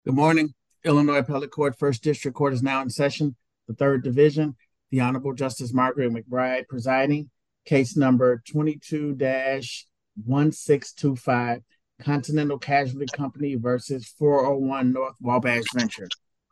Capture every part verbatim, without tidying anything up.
Good morning. Illinois Appellate Court First District Court is now in session. The Third Division, the Honorable Justice Margaret McBride presiding. Case number twenty-two dash one six two five, Continental Casualty Company versus four oh one North Wabash Venture.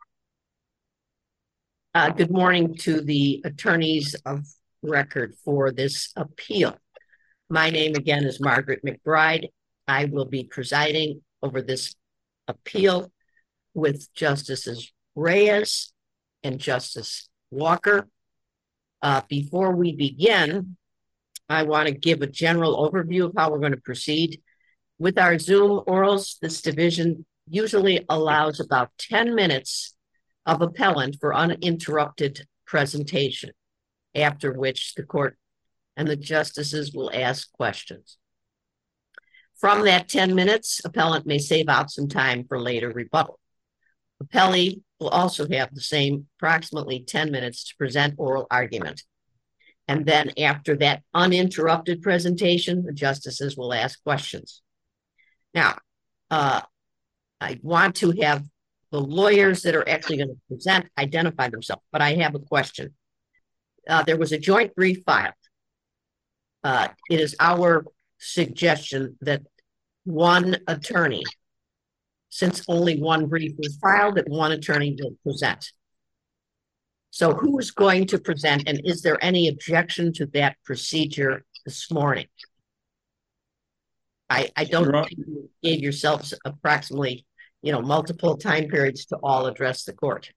Uh, good morning to the attorneys of record for this appeal. My name again is Margaret McBride. I will be presiding over this appeal with Justices Reyes and Justice Walker. Uh, before we begin, I want to give a general overview of how we're going to proceed. With our Zoom orals, this division usually allows about ten minutes of appellant for uninterrupted presentation, after which the court and the justices will ask questions. From that ten minutes, appellant may save out some time for later rebuttal. Appellee will also have the same approximately ten minutes to present oral argument. And then after that uninterrupted presentation, the justices will ask questions. Now, uh, I want to have the lawyers that are actually going to present identify themselves, but I have a question. Uh, there was a joint brief filed. Uh, it is our suggestion that one attorney, since only one brief was filed, that one attorney will present. So who is going to present, and is there any objection to that procedure this morning? I, I don't think you gave yourselves approximately, you know, multiple time periods to all address the court.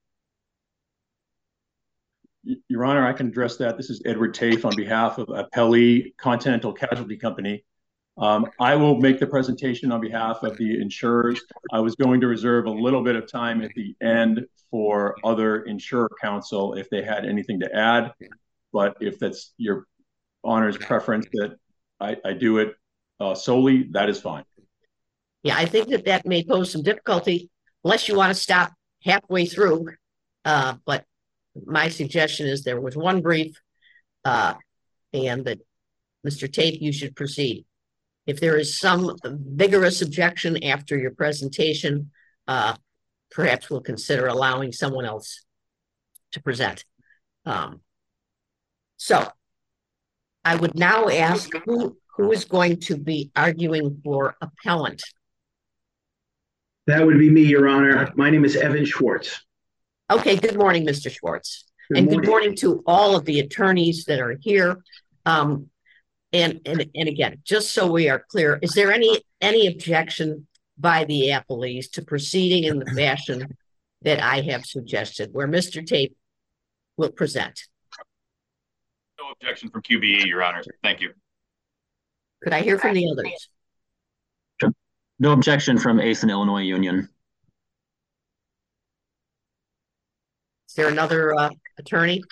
Your Honor, I can address that. This is Edward Tafe on behalf of Appellee Continental Casualty Company. Um, I will make the presentation on behalf of the insurers. I was going to reserve a little bit of time at the end for other insurer counsel if they had anything to add, but if that's your Honor's preference that I, I do it uh, solely, that is fine. Yeah, I think that that may pose some difficulty unless you want to stop halfway through. Uh, but my suggestion is there was one brief uh, and that Mister Tafe, you should proceed. If there is some vigorous objection after your presentation, uh, perhaps we'll consider allowing someone else to present. Um, so I would now ask who, who is going to be arguing for appellant? That would be me, Your Honor. My name is Evan Schwartz. Okay, good morning, Mister Schwartz. Good and morning. Good morning to all of the attorneys that are here. Um, and, and, and again, just so we are clear, is there any, any objection by the appellees to proceeding in the fashion that I have suggested, where Mister Tafe will present? No objection from Q B E, Your Honor. Thank you. Could I hear from the others? No objection from ACE and Illinois Union. Is there another uh, attorney?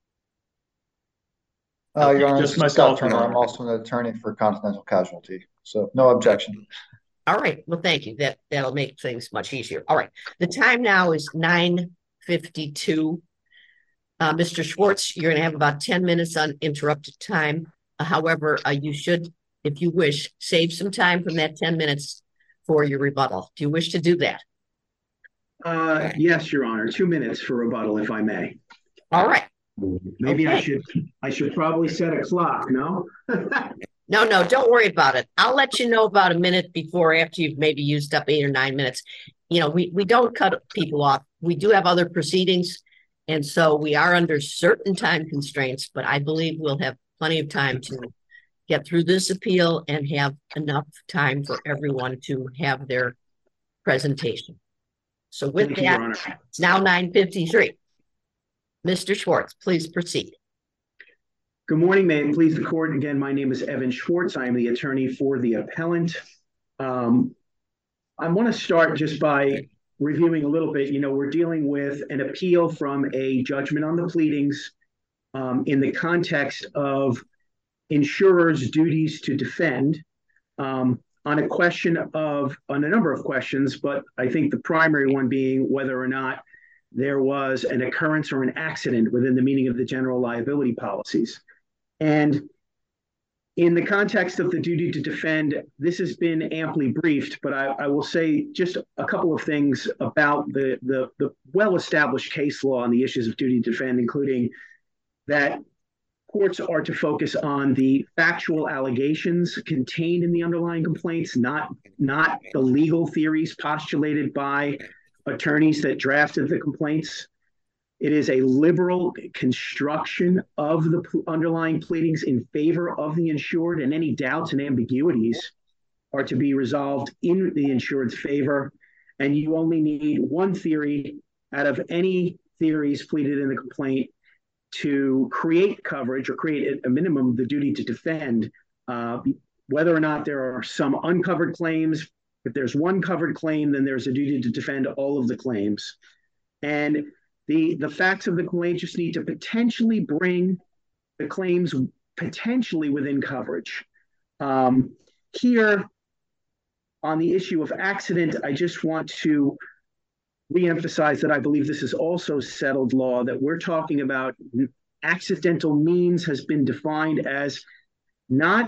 Uh, Your Honor, Just this is myself, Scott Turner. Your I'm Honor. also an attorney for Continental Casualty, so no objection. All right. Well, thank you. That, that'll make things much easier. All right. The time now is nine fifty-two. Uh, Mister Schwartz, you're going to have about ten minutes uninterrupted time. Uh, however, uh, you should, if you wish, save some time from that ten minutes for your rebuttal. Do you wish to do that? Uh, yes, Your Honor. Two minutes for rebuttal, if I may. All right. Maybe I Okay. should. I should probably set a clock. No. No, no, don't worry about it. I'll let you know about a minute before, after you've maybe used up eight or nine minutes. You know, we, we don't cut people off. We do have other proceedings, and so we are under certain time constraints, but I believe we'll have plenty of time to get through this appeal and have enough time for everyone to have their presentation. So with Thank you, Your that, Honor. it's now nine fifty-three. Mister Schwartz, please proceed. Good morning, may it please the court. Again, my name is Evan Schwartz. I am the attorney for the appellant. Um, I want to start just by reviewing a little bit. You know, we're dealing with an appeal from a judgment on the pleadings um, in the context of insurers' duties to defend um, on a question of, on a number of questions, but I think the primary one being whether or not there was an occurrence or an accident within the meaning of the general liability policies. And in the context of the duty to defend, this has been amply briefed, but I, I will say just a couple of things about the, the, the well-established case law on the issues of duty to defend, including that courts are to focus on the factual allegations contained in the underlying complaints, not, not the legal theories postulated by attorneys that drafted the complaints. It is a liberal construction of the underlying pleadings in favor of the insured, and any doubts and ambiguities are to be resolved in the insured's favor. And you only need one theory out of any theories pleaded in the complaint to create coverage or create a minimum the duty to defend, uh, whether or not there are some uncovered claims. If there's one covered claim, then there's a duty to defend all of the claims. And The, the facts of the complaint just need to potentially bring the claims potentially within coverage. Um, here, on the issue of accident, I just want to reemphasize that I believe this is also settled law, that we're talking about accidental means has been defined as not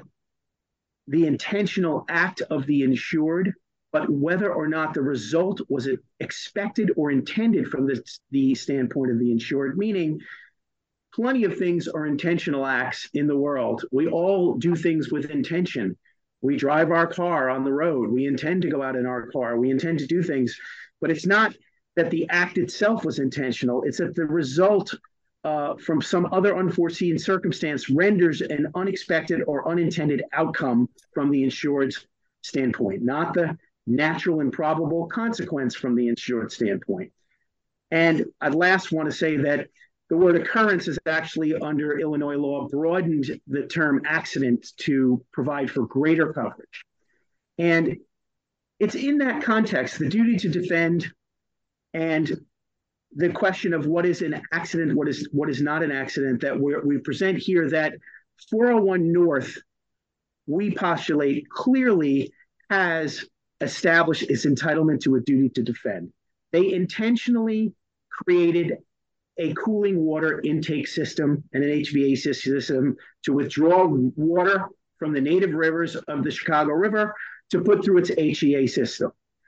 the intentional act of the insured, but whether or not the result was expected or intended from the, the standpoint of the insured, meaning plenty of things are intentional acts in the world. We all do things with intention. We drive our car on the road. We intend to go out in our car. We intend to do things, but it's not that the act itself was intentional. It's that the result uh, from some other unforeseen circumstance renders an unexpected or unintended outcome from the insured's standpoint, not the natural and probable consequence from the insured standpoint. And I'd last want to say that the word occurrence is actually under Illinois law broadened the term accident to provide for greater coverage. And it's in that context, the duty to defend and the question of what is an accident, what is what is not an accident, that we're, we present here that four oh one North, we postulate, clearly has established its entitlement to a duty to defend. They intentionally created a cooling water intake system and an H V A C system to withdraw water from the native rivers of the Chicago River to put through its H E A system.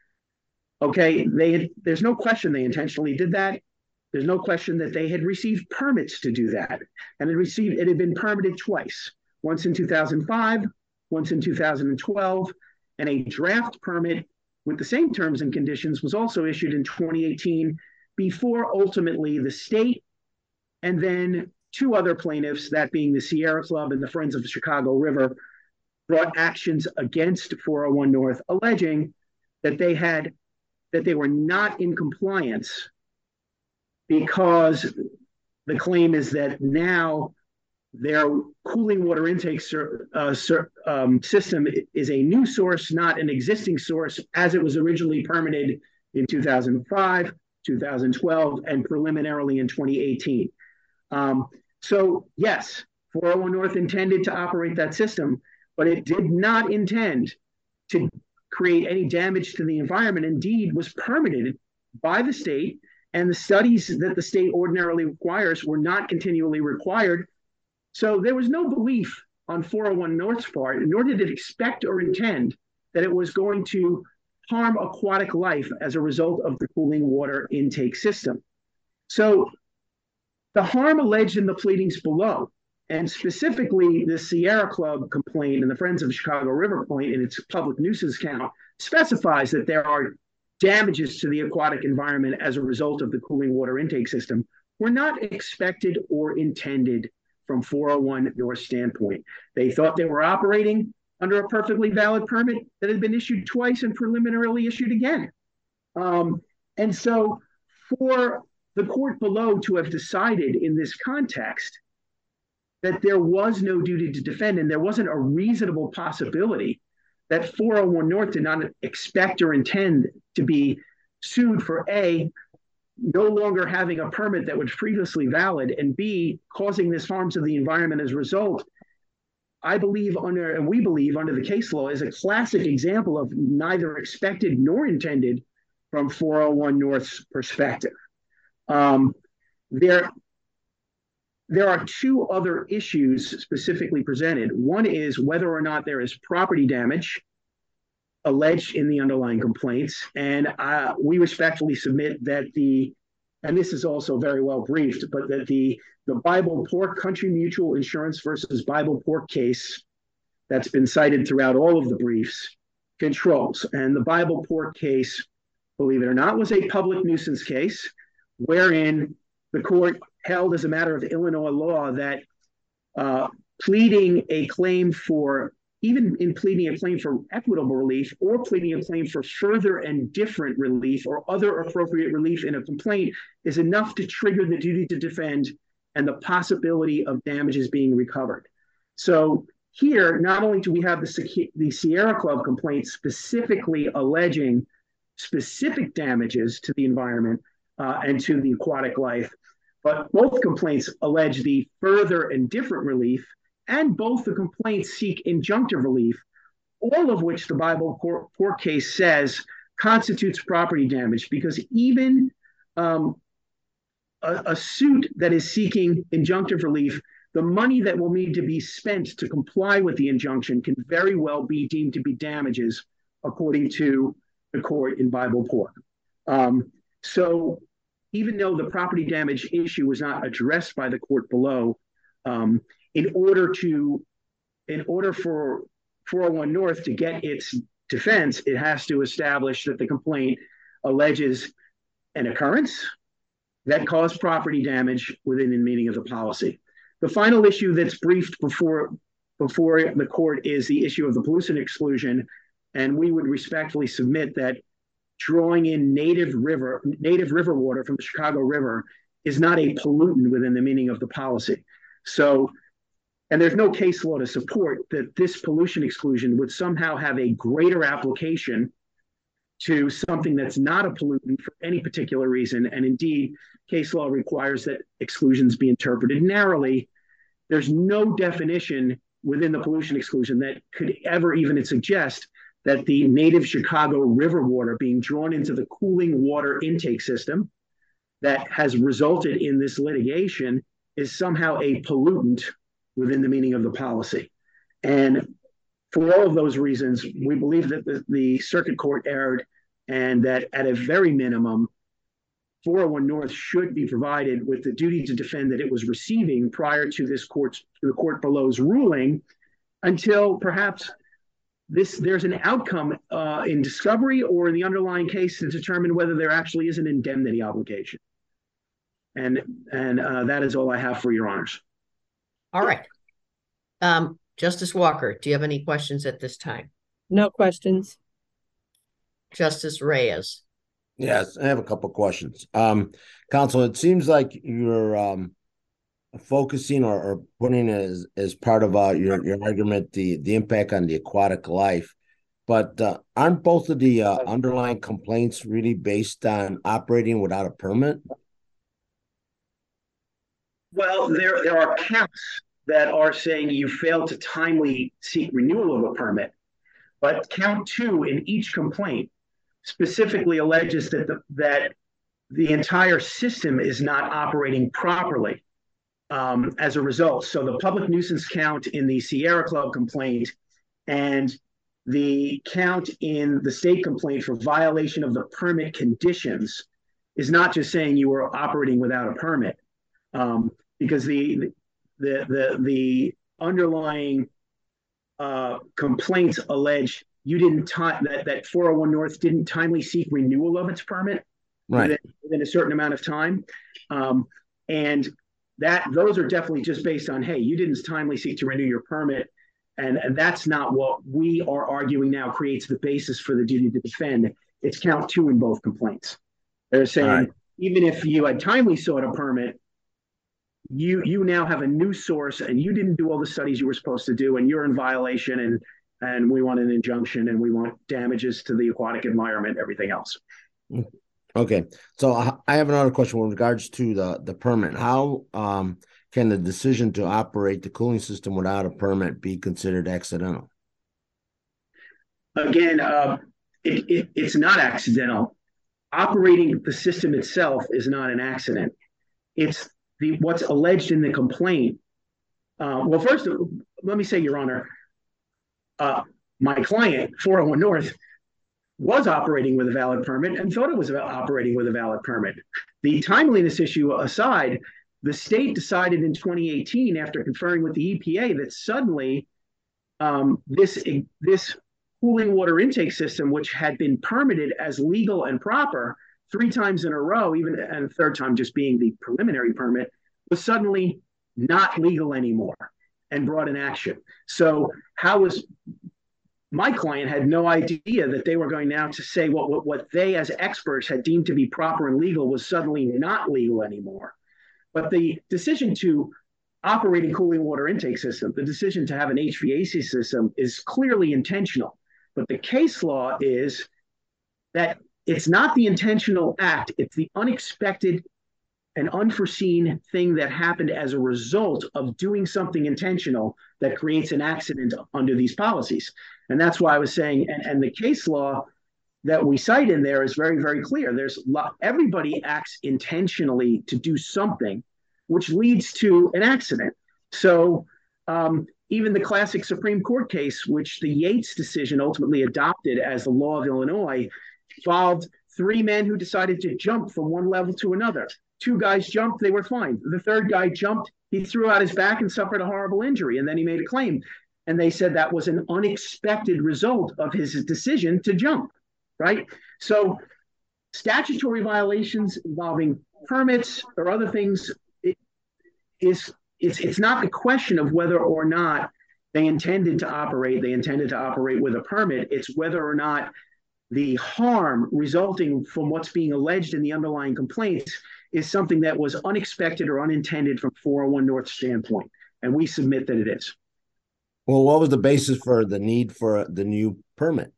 Okay, they there's no question they intentionally did that. There's no question that they had received permits to do that. And it received it had been permitted twice, once in two thousand five, once in two thousand twelve. And a draft permit with the same terms and conditions was also issued in twenty eighteen before ultimately the state and then two other plaintiffs, that being the Sierra Club and the Friends of the Chicago River, brought actions against four oh one North, alleging that they had that they were not in compliance because the claim is that now their cooling water intake uh, um, system is a new source, not an existing source, as it was originally permitted in two thousand five, two thousand twelve, and preliminarily in twenty eighteen. Um, so yes, four oh one North intended to operate that system, but it did not intend to create any damage to the environment. Indeed, was permitted by the state, and the studies that the state ordinarily requires were not continually required. So there was no belief on four oh one North's part, nor did it expect or intend that it was going to harm aquatic life as a result of the cooling water intake system. So the harm alleged in the pleadings below, and specifically the Sierra Club complaint and the Friends of Chicago River complaint in its public nuisance count, specifies that there are damages to the aquatic environment as a result of the cooling water intake system, were not expected or intended from four oh one North's standpoint. They thought they were operating under a perfectly valid permit that had been issued twice and preliminarily issued again. Um, and so for the court below to have decided in this context that there was no duty to defend and there wasn't a reasonable possibility that four oh one North did not expect or intend to be sued for A, no longer having a permit that was previously valid, and B, causing this harm to the environment as a result, I believe under, and we believe under the case law, is a classic example of neither expected nor intended from four oh one North's perspective. Um, there, there are two other issues specifically presented. One is whether or not there is property damage alleged in the underlying complaints. And uh, we respectfully submit that the, and this is also very well briefed, but that the, the Bible Pork Country Mutual Insurance versus Bible Pork case that's been cited throughout all of the briefs controls. And the Bible Pork case, believe it or not, was a public nuisance case wherein the court held as a matter of Illinois law that uh, pleading a claim for, even in pleading a claim for equitable relief or pleading a claim for further and different relief or other appropriate relief in a complaint is enough to trigger the duty to defend and the possibility of damages being recovered. So here, not only do we have the, the Sierra Club complaint specifically alleging specific damages to the environment uh, and to the aquatic life, but both complaints allege the further and different relief, and both the complaints seek injunctive relief, all of which the Bible Pork case says constitutes property damage, because even um, a, a suit that is seeking injunctive relief, the money that will need to be spent to comply with the injunction can very well be deemed to be damages, according to the court in Bible Pork. Um, so even though the property damage issue was not addressed by the court below, um, in order to, in order for four oh one North to get its defense, it has to establish that the complaint alleges an occurrence that caused property damage within the meaning of the policy. The final issue that's briefed before, before the court is the issue of the pollution exclusion, and we would respectfully submit that drawing in native river, native river water from the Chicago River is not a pollutant within the meaning of the policy. So, and there's no case law to support that this pollution exclusion would somehow have a greater application to something that's not a pollutant for any particular reason. And indeed, case law requires that exclusions be interpreted narrowly. There's no definition within the pollution exclusion that could ever even suggest that the native Chicago River water being drawn into the cooling water intake system that has resulted in this litigation is somehow a pollutant within the meaning of the policy. And for all of those reasons, we believe that the, the circuit court erred, and that at a very minimum, four oh one North should be provided with the duty to defend that it was receiving prior to this court's, the court below's ruling, until perhaps this there's an outcome uh, in discovery or in the underlying case to determine whether there actually is an indemnity obligation. And, and uh, that is all I have for your honors. All right. Um, Justice Walker, do you have any questions at this time? No questions. Justice Reyes. Yes, I have a couple of questions. Um, Counsel, it seems like you're um, focusing or, or putting as as part of uh, your your argument the the impact on the aquatic life, but uh, aren't both of the uh, underlying complaints really based on operating without a permit? Well, there there are counts that are saying you failed to timely seek renewal of a permit, but count two in each complaint specifically alleges that the, that the entire system is not operating properly um, as a result. So the public nuisance count in the Sierra Club complaint and the count in the state complaint for violation of the permit conditions is not just saying you were operating without a permit, um, because the the the the underlying uh, complaints allege you didn't time that that four oh one North didn't timely seek renewal of its permit right within, within a certain amount of time, um, and that those are definitely just based on, hey, you didn't timely seek to renew your permit, and and that's not what we are arguing now creates the basis for the duty to defend. It's count two in both complaints. They're saying right. Even if you had timely sought a permit, you you now have a new source and you didn't do all the studies you were supposed to do, and you're in violation, and and we want an injunction, and we want damages to the aquatic environment, everything else. Okay, so I have another question with regards to the the permit. How um, can the decision to operate the cooling system without a permit be considered accidental? Again, uh, it, it, it's not accidental. Operating the system itself is not an accident. It's the what's alleged in the complaint. Uh, well, first, let me say, Your Honor, uh, my client, four oh one North, was operating with a valid permit and thought it was operating with a valid permit. The timeliness issue aside, the state decided in twenty eighteen, after conferring with the E P A, that suddenly um, this, this cooling water intake system, which had been permitted as legal and proper three times in a row, even and the third time just being the preliminary permit, was suddenly not legal anymore and brought an action. So how was my client had no idea that they were going now to say what, what, what they as experts had deemed to be proper and legal was suddenly not legal anymore. But the decision to operate a cooling water intake system, the decision to have an H V A C system is clearly intentional. But the case law is that it's not the intentional act, it's the unexpected and unforeseen thing that happened as a result of doing something intentional that creates an accident under these policies. And that's why I was saying, and, and the case law that we cite in there is very, very clear. There's everybody acts intentionally to do something, which leads to an accident. So um, even the classic Supreme Court case, which the Yates decision ultimately adopted as the law of Illinois, involved three men who decided to jump from one level to another. Two guys jumped, they were fine. The third guy jumped, he threw out his back and suffered a horrible injury, and then he made a claim. And they said that was an unexpected result of his decision to jump, right? So statutory violations involving permits or other things, it is it's it's not the question of whether or not they intended to operate, they intended to operate with a permit. It's whether or not the harm resulting from what's being alleged in the underlying complaints is something that was unexpected or unintended from four oh one North's standpoint. And we submit that it is. Well, what was the basis for the need for the new permit?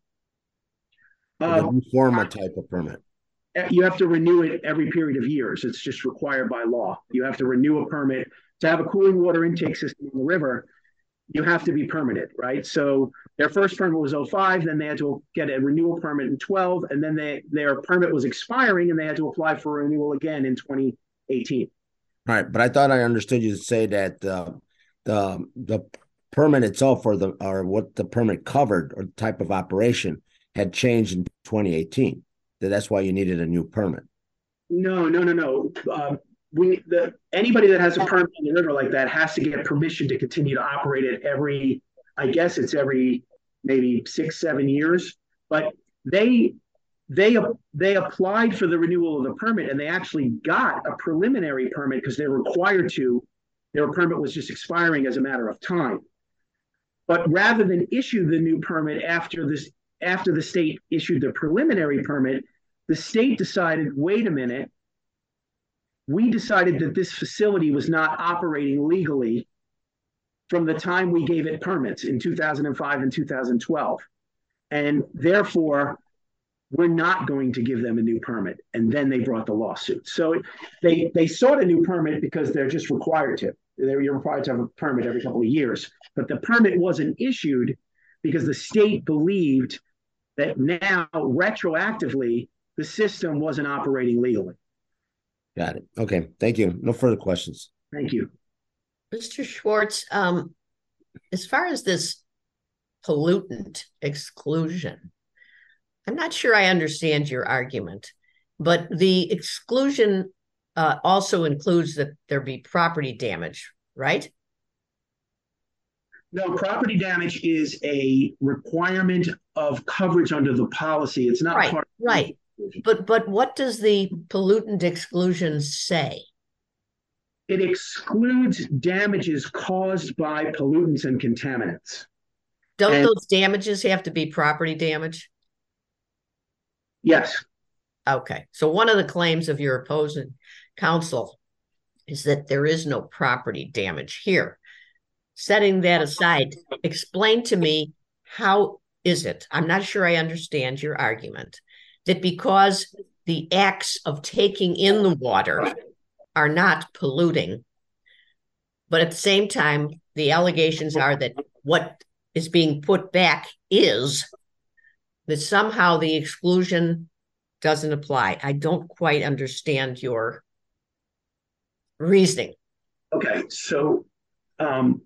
Uh, the new forma type of permit? You have to renew it every period of years. It's just required by law. You have to renew a permit. To have a cooling water intake system in the river, you have to be permitted, right? So their first permit was oh five, then they had to get a renewal permit in twelve, and then they, their permit was expiring and they had to apply for a renewal again in twenty eighteen. All right, but I thought I understood you to say that uh, the the permit itself or the or what the permit covered or type of operation had changed in twenty eighteen. That that's why you needed a new permit. No, no, no, no. Um, we the anybody that has a permit in the river like that has to get permission to continue to operate it every, I guess it's every maybe six, seven years. But they they they applied for the renewal of the permit and they actually got a preliminary permit because they're required to. Their permit was just expiring as a matter of time. But rather than issue the new permit after this, after the state issued the preliminary permit, the state decided, wait a minute, we decided that this facility was not operating legally from the time we gave it permits in two thousand five and two thousand twelve. And therefore, we're not going to give them a new permit. And then they brought the lawsuit. So they, they sought a new permit because they're just required to. They're, you're required to have a permit every couple of years. But the permit wasn't issued because the state believed that now, retroactively, the system wasn't operating legally. Got it. Okay. Thank you. No further questions. Thank you. Mister Schwartz, um, as far as this pollutant exclusion, I'm not sure I understand your argument, but the exclusion uh, also includes that there be property damage, right? No, property damage is a requirement of coverage under the policy. It's not right, part of right. But but what does the pollutant exclusion say? It excludes damages caused by pollutants and contaminants. Don't and, those damages have to be property damage? Yes. Okay. So one of the claims of your opposing counsel is that there is no property damage here. Setting that aside, explain to me, how is it? I'm not sure I understand your argument that because the acts of taking in the water are not polluting, but at the same time, the allegations are that what is being put back is, that somehow the exclusion doesn't apply. I don't quite understand your reasoning. Okay, so um,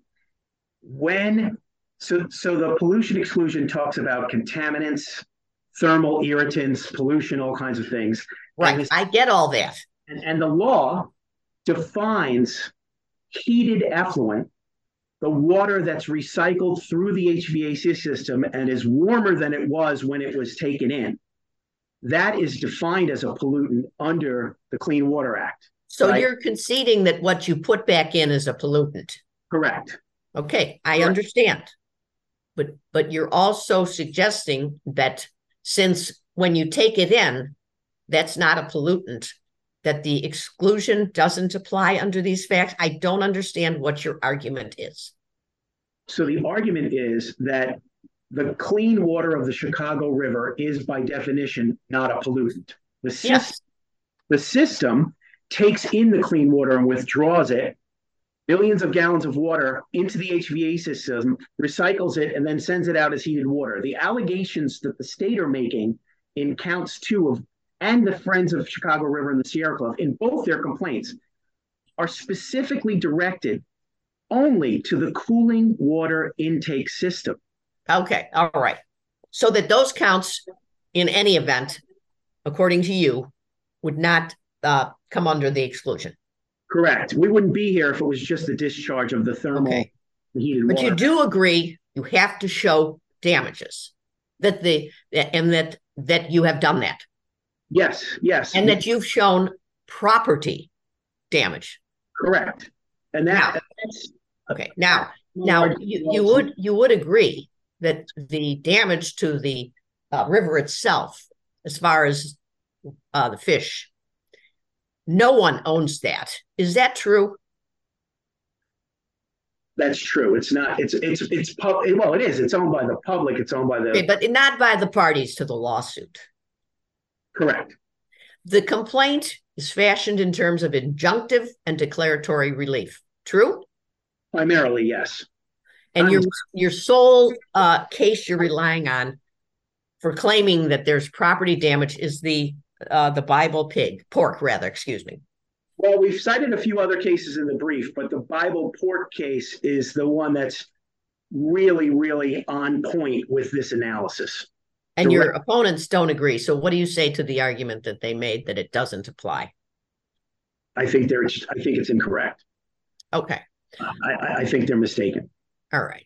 when so so the pollution exclusion talks about contaminants, thermal irritants, pollution, all kinds of things. Right. And, this, I get all that. and, and the law defines heated effluent, the water that's recycled through the H V A C system and is warmer than it was when it was taken in. That is defined as a pollutant under the Clean Water Act. So right? You're conceding that what you put back in is a pollutant. Correct. Okay, I Correct. understand. But but you're also suggesting that since when you take it in, that's not a pollutant, that the exclusion doesn't apply under these facts. I don't understand what your argument is. So the argument is that the clean water of the Chicago River is by definition not a pollutant. The system, Yes. the system takes in the clean water and withdraws it, billions of gallons of water into the H V A system, recycles it, and then sends it out as heated water. The allegations that the state are making in counts two of and the Friends of Chicago River and the Sierra Club in both their complaints are specifically directed only to the cooling water intake system. Okay, all right. So that those counts, in any event, according to you, would not uh, come under the exclusion. Correct. We wouldn't be here if it was just the discharge of the thermal Okay. heated But water. you do agree you have to show damages, that the and that that you have done that, Yes, yes. and that you've shown property damage. Correct. And that, Now- that's Okay, now now you, you would you would agree that the damage to the uh, river itself, as far as uh, the fish, no one owns that. Is that true? that's true. It's not, it's, it's, it's, pub, well, it is. It's owned by the public. It's owned by the, Okay, but not by the parties to the lawsuit. correct. The complaint is fashioned in terms of injunctive and declaratory relief. True? Primarily, yes. And Um, your your sole uh, case you're relying on for claiming that there's property damage is the uh, the Bible pig, pork rather, excuse me. Well, we've cited a few other cases in the brief, but the Bible pork case is the one that's really, really on point with this analysis. And your Direct- opponents don't agree. So what do you say to the argument that they made that it doesn't apply? I think they're, I think it's incorrect. Okay. I, I, I think they're mistaken. All right.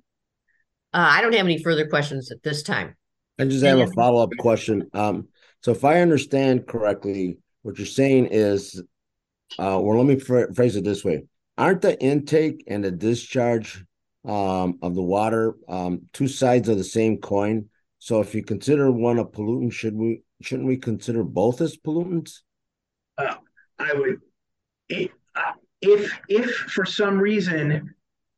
Uh, I don't have any further questions at this time. I just have a follow-up question. Um, so if I understand correctly, what you're saying is, uh, well, let me phr- phrase it this way. Aren't the intake and the discharge um, of the water um, two sides of the same coin? So if you consider one a pollutant, should we, shouldn't we consider both as pollutants? Uh, I would, if, if, if for some reason,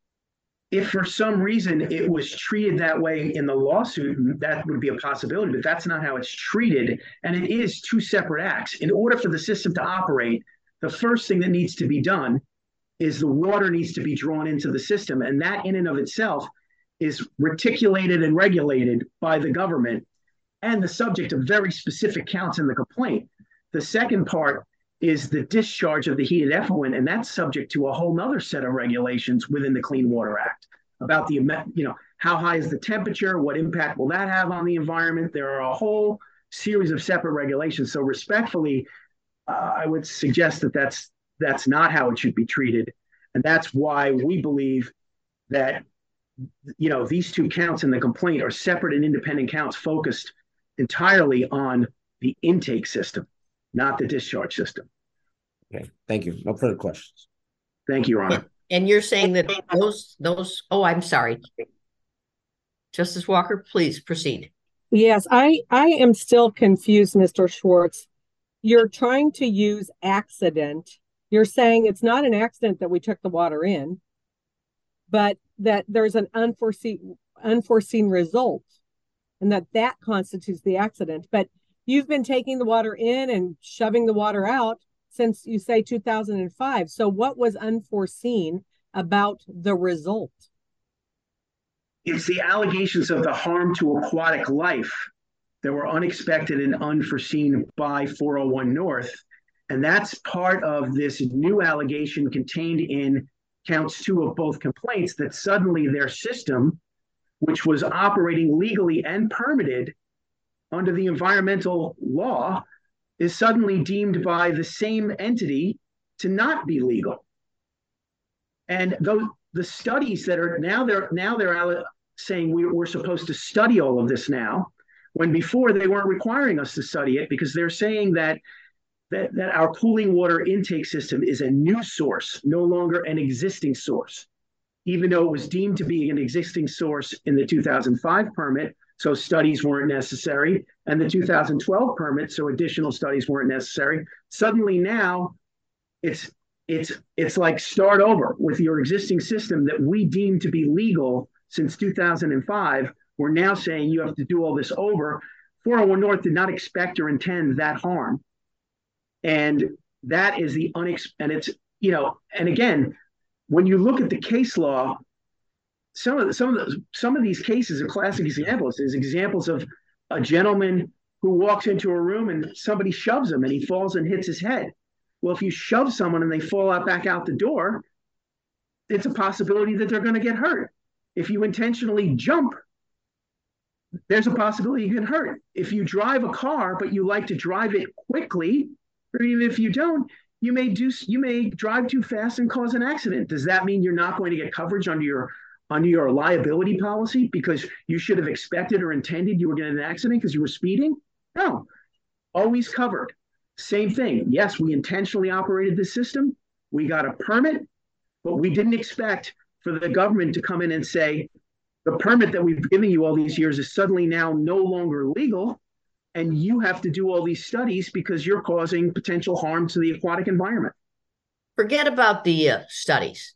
if for some reason it was treated that way in the lawsuit, that would be a possibility, but that's not how it's treated. And it is two separate acts. In order for the system to operate, the first thing that needs to be done is the water needs to be drawn into the system. And that in and of itself is reticulated and regulated by the government and the subject of very specific counts in the complaint. The second part is the discharge of the heated effluent, and that's subject to a whole nother set of regulations within the Clean Water Act about the, you know, how high is the temperature, what impact will that have on the environment? There are a whole series of separate regulations. So respectfully, uh, I would suggest that that's, that's not how it should be treated. And that's why we believe that, you know, these two counts in the complaint are separate and independent counts focused entirely on the intake system, not the discharge system. Okay, thank you. No further questions. Thank you, Your Honor. And you're saying that those, those, oh, I'm sorry. Justice Walker, please proceed. Yes, I, I am still confused, Mister Schwartz. You're trying to use accident. You're saying it's not an accident that we took the water in, but that there's an unforeseen, unforeseen result, and that that constitutes the accident. But you've been taking the water in and shoving the water out since, you say, two thousand five. So what was unforeseen about the result? It's the allegations of the harm to aquatic life that were unexpected and unforeseen by four oh one North. And that's part of this new allegation contained in counts two of both complaints, that suddenly their system, which was operating legally and permitted under the environmental law, is suddenly deemed by the same entity to not be legal. And those the studies that are now they're now they're saying we, we're supposed to study all of this now, when before they weren't requiring us to study it, because they're saying that that, that our cooling water intake system is a new source, no longer an existing source, even though it was deemed to be an existing source in the two thousand five permit, so studies weren't necessary, and the two thousand twelve permit, so additional studies weren't necessary. Suddenly now it's it's it's like start over with your existing system that we deemed to be legal since two thousand five. We're now saying you have to do all this over. four oh one North did not expect or intend that harm. And that is the unex and it's, you know, and again, when you look at the case law, some of the, some of the, some of these cases are classic examples. There's examples of a gentleman who walks into a room and somebody shoves him and he falls and hits his head. Well, if you shove someone and they fall out back out the door, it's a possibility that they're going to get hurt. If you intentionally jump, there's a possibility you get hurt. If you drive a car, but you like to drive it quickly, or even if you don't, you may do you may drive too fast and cause an accident. Does that mean you're not going to get coverage under your under your liability policy because you should have expected or intended you were getting an accident because you were speeding? No, always covered. Same thing. Yes, we intentionally operated the system. We got a permit, but we didn't expect for the government to come in and say, the permit that we've given you all these years is suddenly now no longer legal, and you have to do all these studies because you're causing potential harm to the aquatic environment. Forget about the uh, studies.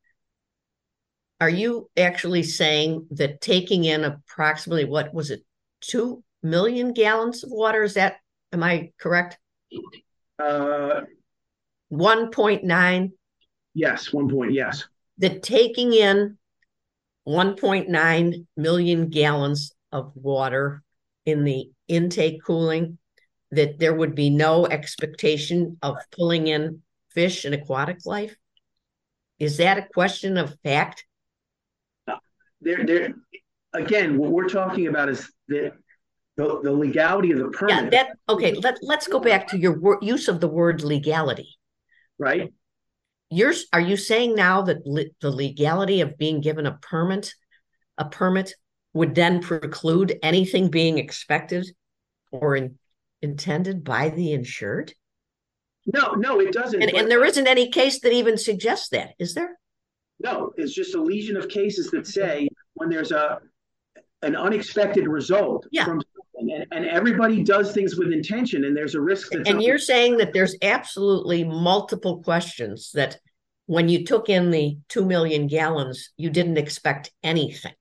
Are you actually saying that taking in approximately, what was it, two million gallons of water? Is that, am I correct? Uh, one point nine? Yes, one point, yes. That taking in one point nine million gallons of water in the intake cooling, that there would be no expectation of pulling in fish and aquatic life? Is that a question of fact? There, there. Again, what we're talking about is the the, the legality of the permit. Yeah, that okay. Let let's go back to your wor- use of the word legality. Right. You're are you saying now that le- the legality of being given a permit, a permit, would then preclude anything being expected or in, intended by the insured? No, no, it doesn't. And, but, and there isn't any case that even suggests that, is there? No, it's just a legion of cases that say when there's a an unexpected result yeah. from something, and, and everybody does things with intention, and there's a risk that. And you're saying that there's absolutely multiple questions that when you took in the two million gallons, you didn't expect anything.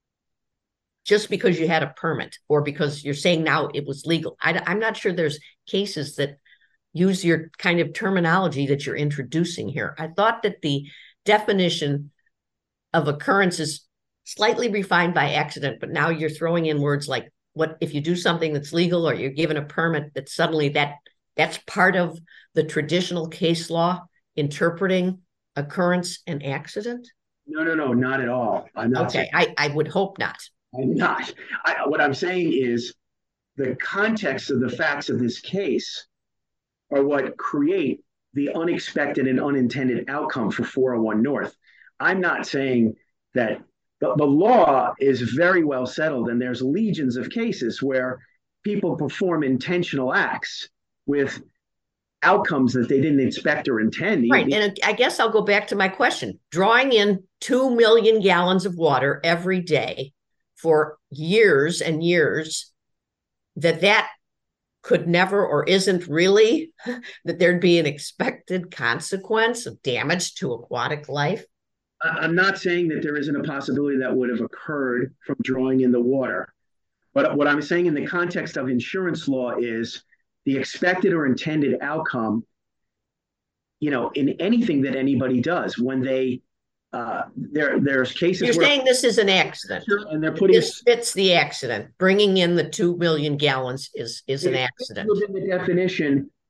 Just because you had a permit, or because you're saying now it was legal. I, I'm not sure there's cases that use your kind of terminology that you're introducing here. I thought that the definition of occurrence is slightly refined by accident, but now you're throwing in words like, what if you do something that's legal or you're given a permit, that suddenly that that's part of the traditional case law interpreting occurrence and accident? No, no, no, not at all. I'm not. Okay, I, I would hope not. I'm not. I, what I'm saying is the context of the facts of this case are what create the unexpected and unintended outcome for four oh one North. I'm not saying that the, the law is very well settled, and there's legions of cases where people perform intentional acts with outcomes that they didn't expect or intend. Right, and I guess I'll go back to my question. Drawing in two million gallons of water every day for years and years, that that could never or isn't really, that there'd be an expected consequence of damage to aquatic life? I'm not saying that there isn't a possibility that would have occurred from drawing in the water. But what I'm saying in the context of insurance law is the expected or intended outcome, you know, in anything that anybody does when they, uh, there, there's cases You're where- saying this is an accident. And they're putting- This fits the accident. Bringing in the two million gallons is, is an accident. Within the definition,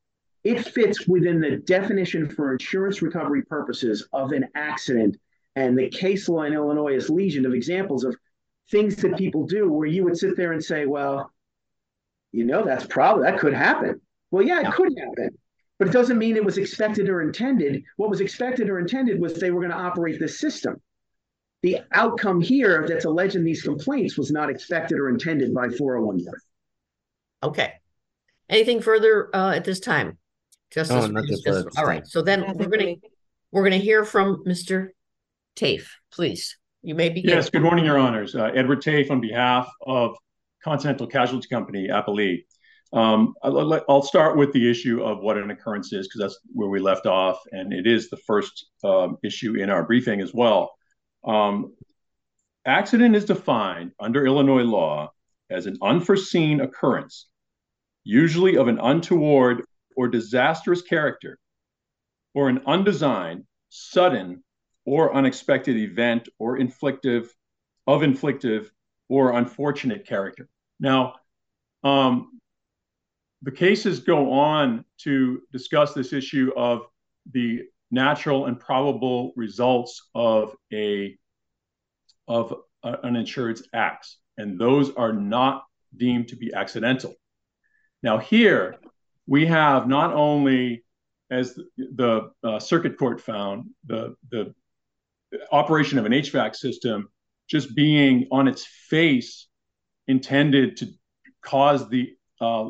it fits within the definition for insurance recovery purposes of an accident. And the case law in Illinois is legion of examples of things that people do where you would sit there and say, well, you know, that's probably, that could happen. Well, yeah, it could happen, but it doesn't mean it was expected or intended. What was expected or intended was they were going to operate this system. The outcome here that's alleged in these complaints was not expected or intended by four oh one North. Okay. Anything further uh, at this time? Justice. No, nothing further at this All right. time. So then Nothing we're for going to me. we're going to hear from Mister Tafe. Please, you may begin. Yes, good morning, Your Honors. Uh, Edward Tafe on behalf of Continental Casualty Company, Appalachia. Um, I'll, I'll start with the issue of what an occurrence is, because that's where we left off, and it is the first um, issue in our briefing as well. Um, accident is defined under Illinois law as an unforeseen occurrence, usually of an untoward or disastrous character, or an undesigned, sudden, or unexpected event or inflictive, of inflictive or unfortunate character. Now, um, the cases go on to discuss this issue of the natural and probable results of a of a, an insured's acts, and those are not deemed to be accidental. Now, here we have not only, as the, the uh, circuit court found, the the operation of an H V A C system just being on its face intended to cause the uh,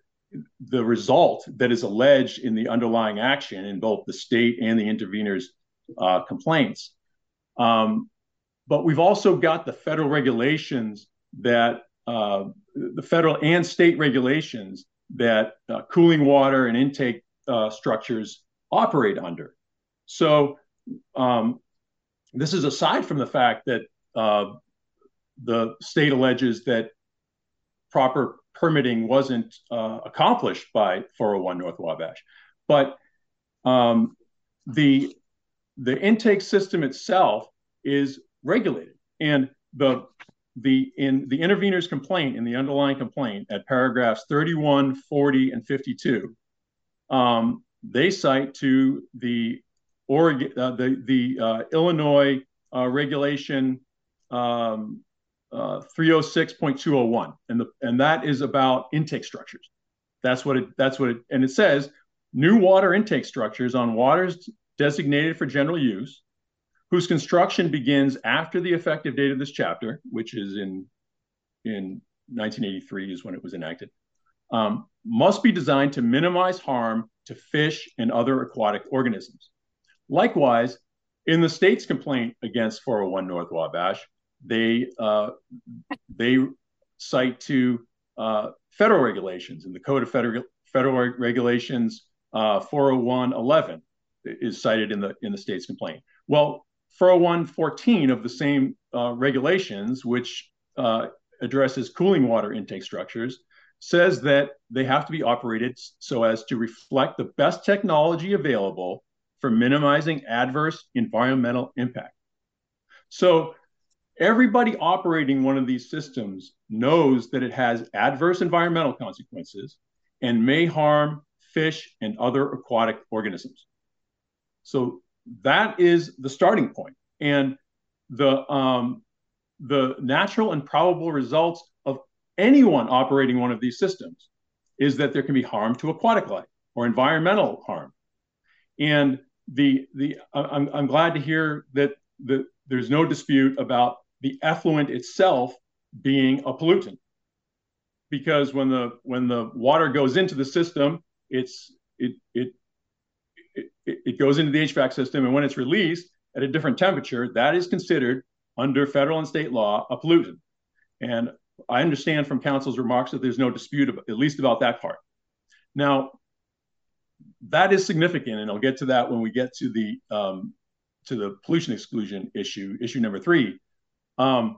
the result that is alleged in the underlying action in both the state and the intervener's uh, complaints. Um, but we've also got the federal regulations that uh, the federal and state regulations that uh, cooling water and intake uh, structures operate under. So um, this is aside from the fact that uh, the state alleges that proper permitting wasn't uh, accomplished by four oh one North Wabash. But um, the, the intake system itself is regulated. And the, the, in the intervener's complaint, in the underlying complaint at paragraphs thirty-one, forty, and fifty-two, um, they cite to the Oregon, uh, the, the uh, Illinois uh, regulation um, uh, three oh six point two oh one, and the and that is about intake structures. That's what it. That's what it. And it says new water intake structures on waters designated for general use, whose construction begins after the effective date of this chapter, which is in in nineteen eighty-three is when it was enacted, um, must be designed to minimize harm to fish and other aquatic organisms. Likewise, in the state's complaint against four oh one North Wabash, they uh, they cite to uh, federal regulations. In the Code of Federal Federal Regulations, uh, four oh one eleven is cited in the in the state's complaint. Well, four oh one fourteen of the same uh, regulations, which uh, addresses cooling water intake structures, says that they have to be operated so as to reflect the best technology available for minimizing adverse environmental impact. So everybody operating one of these systems knows that it has adverse environmental consequences and may harm fish and other aquatic organisms. So that is the starting point. And the, um, the natural and probable results of anyone operating one of these systems is that there can be harm to aquatic life or environmental harm. And the the I'm I'm glad to hear that the, there's no dispute about the effluent itself being a pollutant, because when the when the water goes into the system, it's it it it, it goes into the H V A C system, and when it's released at a different temperature, that is considered under federal and state law a pollutant. And I understand from counsel's remarks that there's no dispute about, at least about that part. Now, that is significant, and I'll get to that when we get to the um, to the pollution exclusion issue, issue number three. Um,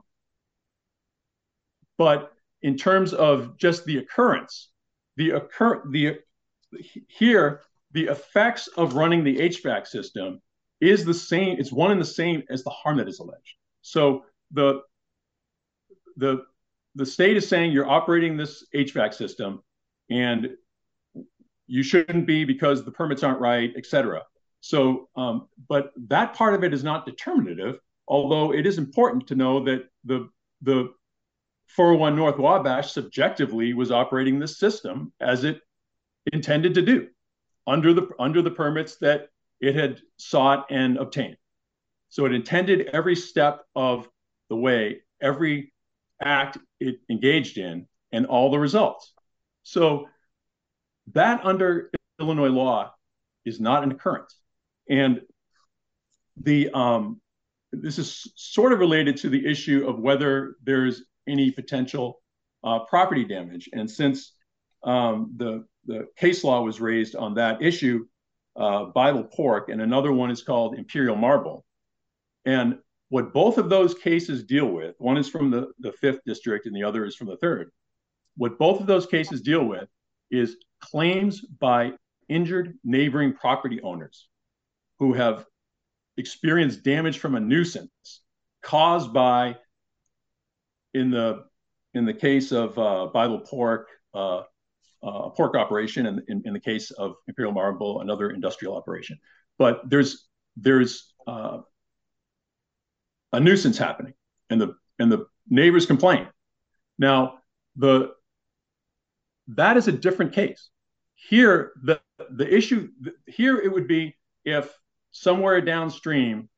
but in terms of just the occurrence, the occur the here the effects of running the H V A C system is the same. It's one and the same as the harm that is alleged. So the the the state is saying you're operating this H V A C system, and you shouldn't be because the permits aren't right, et cetera. So, um, but that part of it is not determinative, although it is important to know that the, the four oh one North Wabash subjectively was operating this system as it intended to do under the, under the permits that it had sought and obtained. So it intended every step of the way, every act it engaged in, and all the results. So that under Illinois law is not an occurrence. And the um, this is sort of related to the issue of whether there's any potential uh, property damage. And since um, the, the case law was raised on that issue, uh, Bible Pork, and another one is called Imperial Marble. And what both of those cases deal with, one is from the, the fifth district and the other is from the third. What both of those cases deal with is claims by injured neighboring property owners who have experienced damage from a nuisance caused by, in the in the case of uh, Bible Pork, uh, a pork operation, and in, in the case of Imperial Marble, another industrial operation. But there's there's uh, a nuisance happening, and the and the neighbors complain. Now, the that is a different case. Here, the the issue here it would be if somewhere downstream,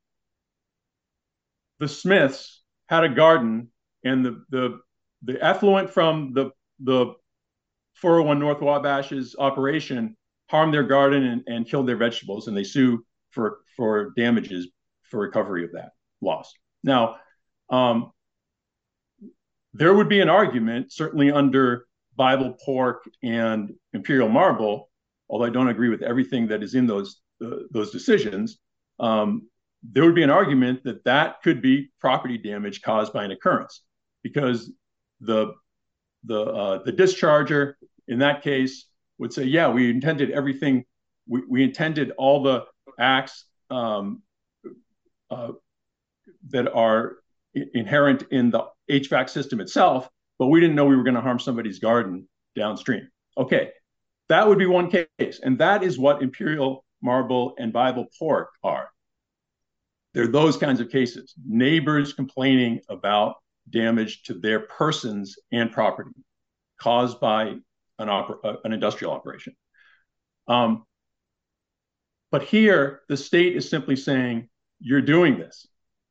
the Smiths had a garden, and the the the effluent from the the four oh one North Wabash's operation harmed their garden and, and killed their vegetables, and they sue for for damages for recovery of that loss. Now, um, there would be an argument, certainly under Bible Pork and Imperial Marble, although I don't agree with everything that is in those uh, those decisions, um, there would be an argument that that could be property damage caused by an occurrence, because the the uh, the discharger in that case would say, yeah, we intended everything, we, we intended all the acts um, uh, that are inherent in the H V A C system itself, but we didn't know we were going to harm somebody's garden downstream. Okay, that would be one case, and that is what Imperial Marble and Bible Pork are. They're those kinds of cases, neighbors complaining about damage to their persons and property caused by an, oper- an industrial operation. Um, but here, the state is simply saying, you're doing this,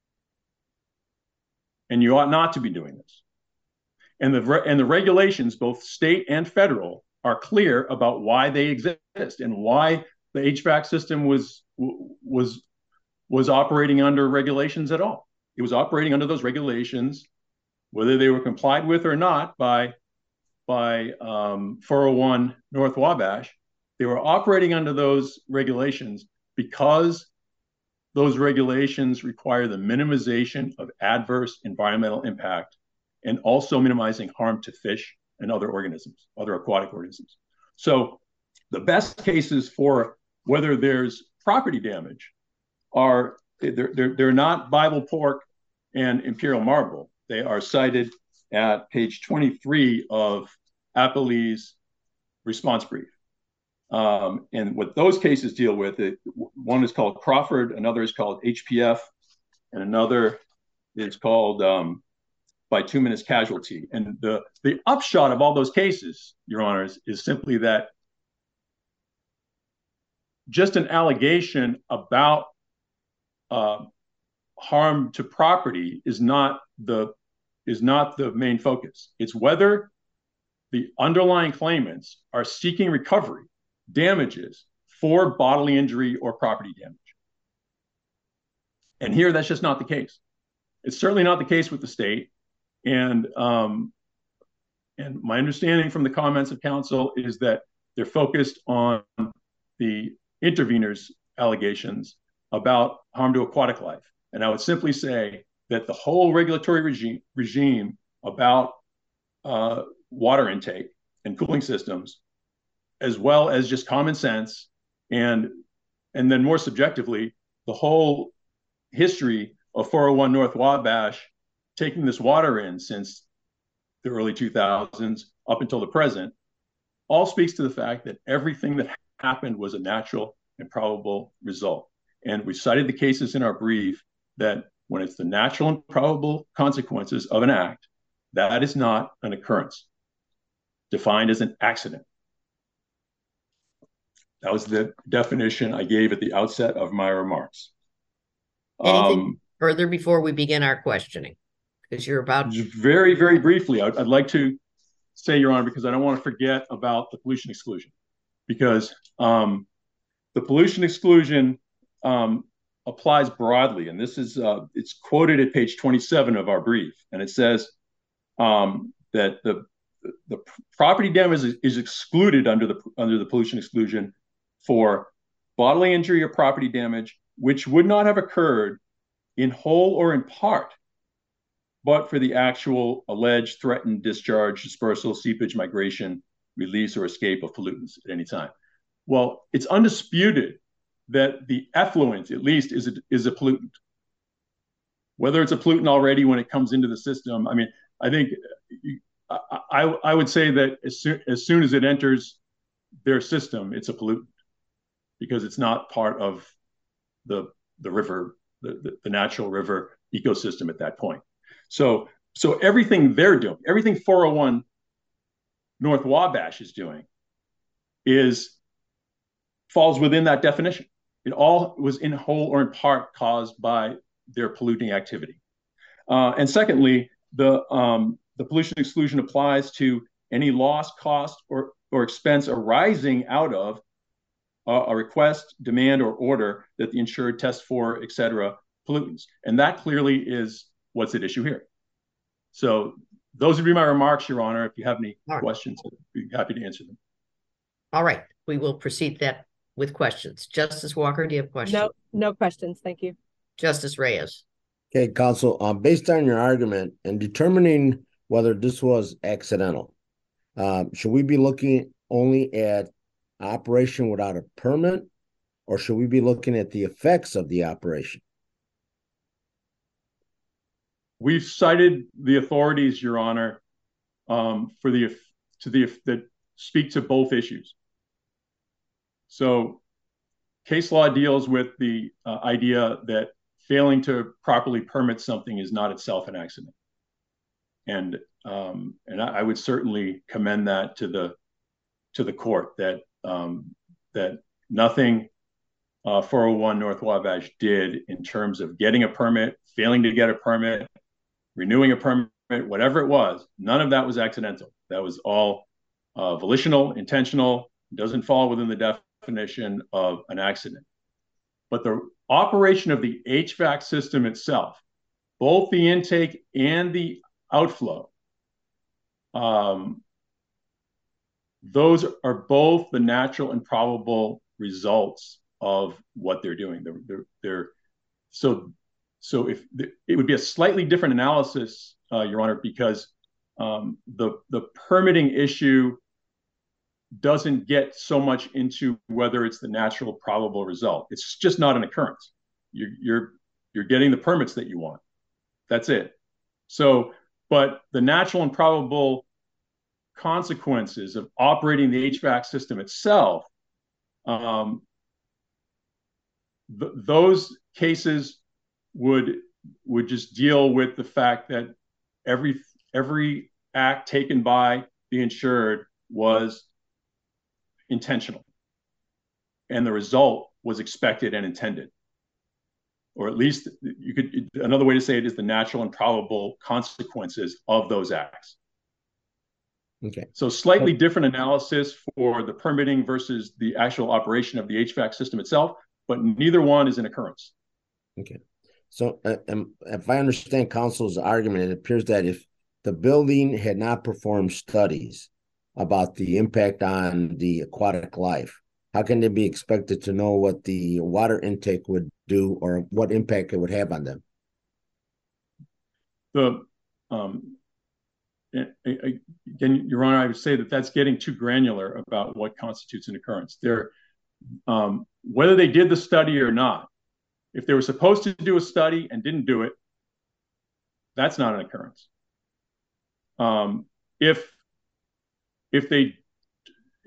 and you ought not to be doing this. And the, re- and the regulations, both state and federal, are clear about why they exist and why the H V A C system was, was, was operating under regulations at all. It was operating under those regulations, whether they were complied with or not by, by um, four oh one North Wabash. They were operating under those regulations because those regulations require the minimization of adverse environmental impact and also minimizing harm to fish and other organisms, other aquatic organisms. So the best cases for whether there's property damage are, they're, they're, they're not Bible Pork and Imperial Marble. They are cited at page twenty-three of Appellee's response brief. Um, and what those cases deal with, it, one is called Crawford, another is called H P F, and another is called um, bituminous casualty. And the, the upshot of all those cases, Your Honors, is simply that just an allegation about uh, harm to property is not the is not the main focus. It's whether the underlying claimants are seeking recovery, damages for bodily injury or property damage. And here, that's just not the case. It's certainly not the case with the state. And um, and my understanding from the comments of counsel is that they're focused on the interveners' allegations about harm to aquatic life. And I would simply say that the whole regulatory regime regime about uh, water intake and cooling systems, as well as just common sense, and and then more subjectively, the whole history of four oh one North Wabash taking this water in since the early two thousands up until the present, all speaks to the fact that everything that happened was a natural and probable result. And we cited the cases in our brief that when it's the natural and probable consequences of an act, that is not an occurrence, defined as an accident. That was the definition I gave at the outset of my remarks. Anything Um, further before we begin our questioning? Because you're about to... Very, very briefly, I'd, I'd like to say, Your Honor, because I don't want to forget about the pollution exclusion, because um, the pollution exclusion um, applies broadly, and this is uh, it's quoted at page twenty-seven of our brief, and it says um, that the the property damage is, is excluded under the under the pollution exclusion for bodily injury or property damage which would not have occurred in whole or in part, but for the actual alleged threatened discharge, dispersal, seepage, migration, release, or escape of pollutants at any time. Well, it's undisputed that the effluent, at least, is a, is a pollutant. Whether it's a pollutant already when it comes into the system, I mean, I think I, I, I would say that as soon, as soon as it enters their system, it's a pollutant because it's not part of the, the river, the, the, the natural river ecosystem at that point. So, so everything they're doing, everything four oh one North Wabash is doing is falls within that definition. It all was in whole or in part caused by their polluting activity. Uh, and secondly, the, um, the pollution exclusion applies to any loss, cost, or, or expense arising out of uh, a request, demand, or order that the insured test for, et cetera, pollutants. And that clearly is what's at issue here. So those would be my remarks, Your Honor. If you have any right. questions, I'd be happy to answer them. All right. We will proceed that with questions. Justice Walker, do you have questions? No, no questions. Thank you. Justice Reyes. Okay, counsel, um, based on your argument and determining whether this was accidental, um, should we be looking only at operation without a permit, or should we be looking at the effects of the operation? We've cited the authorities, Your Honor, um, for the to the that speak to both issues. So, case law deals with the uh, idea that failing to properly permit something is not itself an accident, and um, and I, I would certainly commend that to the to the court that um, that nothing uh, four oh one North Wabash did in terms of getting a permit, failing to get a permit, renewing a permit, whatever it was, none of that was accidental. That was all uh, volitional, intentional, doesn't fall within the definition of an accident. But the operation of the H V A C system itself, both the intake and the outflow, um, those are both the natural and probable results of what they're doing. They're, they're, they're so So if the, it would be a slightly different analysis, uh, Your Honor, because um, the the permitting issue doesn't get so much into whether it's the natural probable result. It's just not an occurrence. You're you're you're getting the permits that you want. That's it. So, but the natural and probable consequences of operating the H V A C system itself, um, th those cases would would just deal with the fact that every every act taken by the insured was intentional and the result was expected and intended, or at least you could another way to say it is the natural and probable consequences of those acts. Okay, so slightly different analysis for the permitting versus the actual operation of the H V A C system itself, but neither one is an occurrence. Okay. So uh, um, if I understand counsel's argument, it appears that if the building had not performed studies about the impact on the aquatic life, how can they be expected to know what the water intake would do or what impact it would have on them? The um, again, Your Honor, I would say that that's getting too granular about what constitutes an occurrence. There, um, whether they did the study or not, if they were supposed to do a study and didn't do it, that's not an occurrence. Um, if if they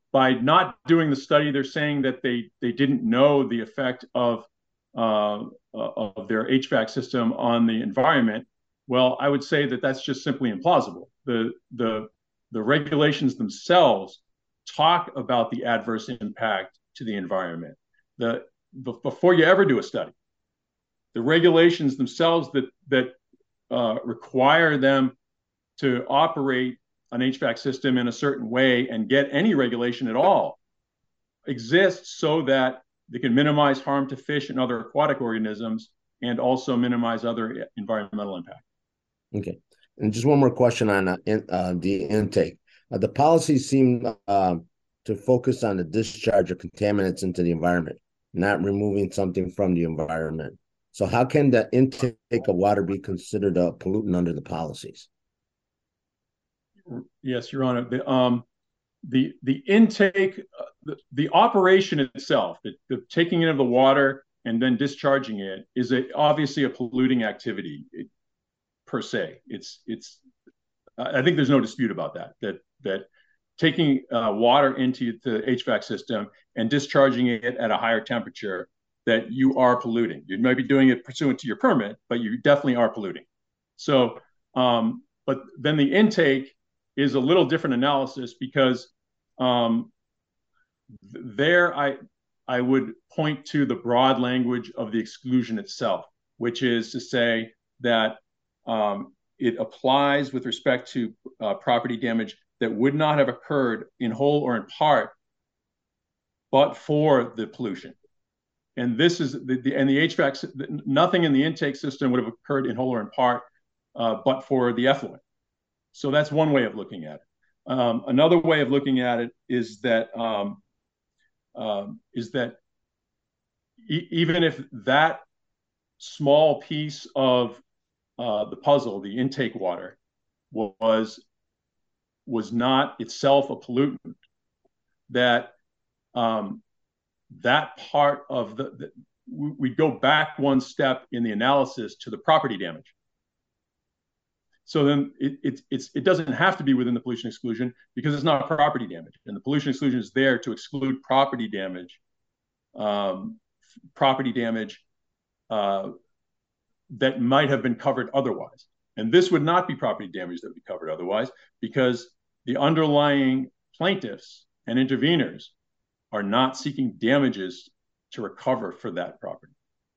by not doing the study, they're saying that they they didn't know the effect of uh, of their H V A C system on the environment. Well, I would say that that's just simply implausible. The the the regulations themselves talk about the adverse impact to the environment. The, the before you ever do a study, the regulations themselves that that uh, require them to operate an H V A C system in a certain way and get any regulation at all exists so that they can minimize harm to fish and other aquatic organisms and also minimize other environmental impact. Okay. And just one more question on uh, in, uh, the intake. Uh, the policies seem uh, to focus on the discharge of contaminants into the environment, not removing something from the environment. So how can the intake of water be considered a pollutant under the policies? Yes, Your Honor. The um, the the intake, uh, the, the operation itself, the, the taking in of the water and then discharging it, is a, obviously a polluting activity it, per se. It's it's. I think there's no dispute about that. That that taking uh, water into the H V A C system and discharging it at a higher temperature, that you are polluting. You might be doing it pursuant to your permit, but you definitely are polluting. So, um, but then the intake is a little different analysis because um, there I I would point to the broad language of the exclusion itself, which is to say that um, it applies with respect to uh, property damage that would not have occurred in whole or in part, but for the pollution. And this is the, the and the H V A C, nothing in the intake system would have occurred in whole or in part, uh, but for the effluent. So that's one way of looking at it. Um, another way of looking at it is that um, um, is that e even if that small piece of uh, the puzzle, the intake water, was was not itself a pollutant, that um, that part of the, the we go back one step in the analysis to the property damage. So then it, it, it's, it doesn't have to be within the pollution exclusion because it's not property damage. And the pollution exclusion is there to exclude property damage, um, property damage uh, that might have been covered otherwise. And this would not be property damage that would be covered otherwise because the underlying plaintiffs and interveners are not seeking damages to recover for that property.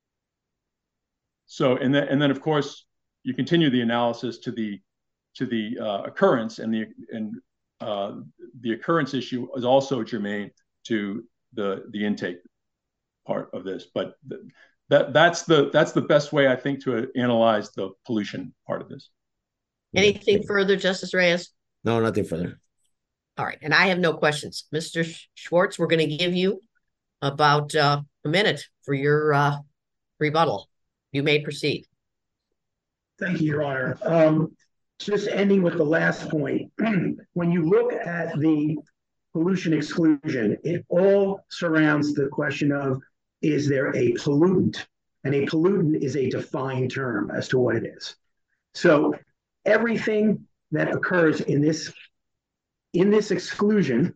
So, and then, and then of course, you continue the analysis to the to the uh, occurrence, and the and uh, the occurrence issue is also germane to the the intake part of this. But th that that's the that's the best way I think to analyze the pollution part of this. Anything further, Justice Reyes? No, nothing further. All right, and I have no questions. Mister Schwartz, we're going to give you about uh, a minute for your uh, rebuttal. You may proceed. Thank you, Your Honor. Um, just ending with the last point, when you look at the pollution exclusion, it all surrounds the question of, is there a pollutant? And a pollutant is a defined term as to what it is. So everything that occurs in this, in this exclusion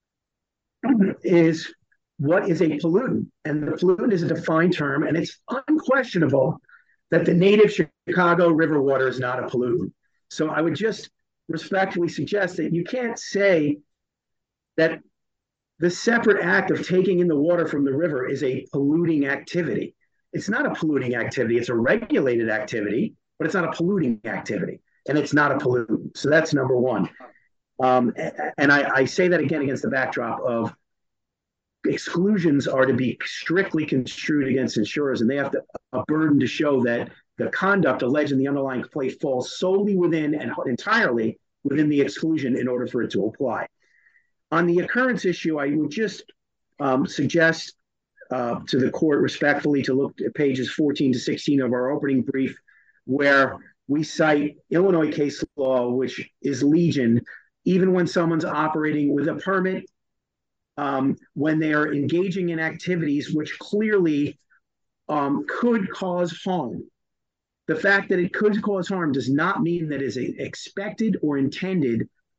is what is a pollutant. And the pollutant is a defined term, and it's unquestionable that the native Chicago River water is not a pollutant. So I would just respectfully suggest that you can't say that the separate act of taking in the water from the river is a polluting activity. It's not a polluting activity. It's a regulated activity, but it's not a polluting activity, and it's not a pollutant. So that's number one. Um, and I, I say that again against the backdrop of exclusions are to be strictly construed against insurers, and they have to, a burden to show that the conduct alleged in the underlying complaint falls solely within and entirely within the exclusion in order for it to apply. On the occurrence issue, I would just um, suggest uh, to the court respectfully to look at pages fourteen to sixteen of our opening brief, where we cite Illinois case law, which is legion, even when someone's operating with a permit, Um, when they are engaging in activities which clearly um, could cause harm. The fact that it could cause harm does not mean that it is expected or intended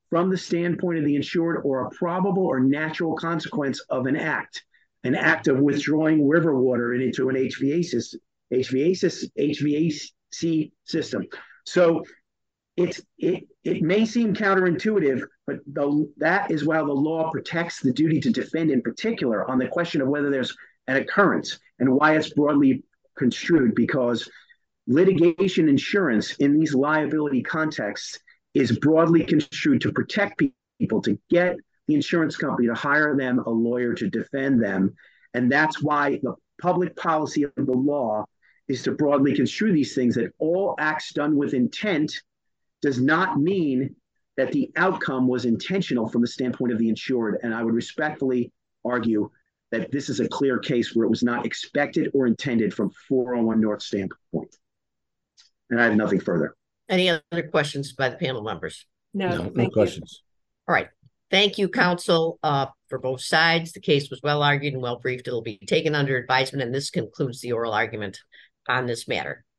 from the standpoint of the insured or a probable or natural consequence of an act, an act of withdrawing river water into an H V A system, H V A H V A C system. So it's it it may seem counterintuitive, but the, that is why the law protects the duty to defend in particular on the question of whether there's an occurrence and why it's broadly construed, because litigation insurance in these liability contexts is broadly construed to protect people, to get the insurance company to hire them a lawyer to defend them. And that's why the public policy of the law is to broadly construe these things, that all acts done with intent does not mean that the outcome was intentional from the standpoint of the insured. And I would respectfully argue that this is a clear case where it was not expected or intended from four oh one North standpoint. And I have nothing further. Any other questions by the panel members? No, No, thank no you. questions. All right. Thank you, counsel, uh, for both sides. The case was well argued and well briefed. It'll be taken under advisement, and this concludes the oral argument on this matter.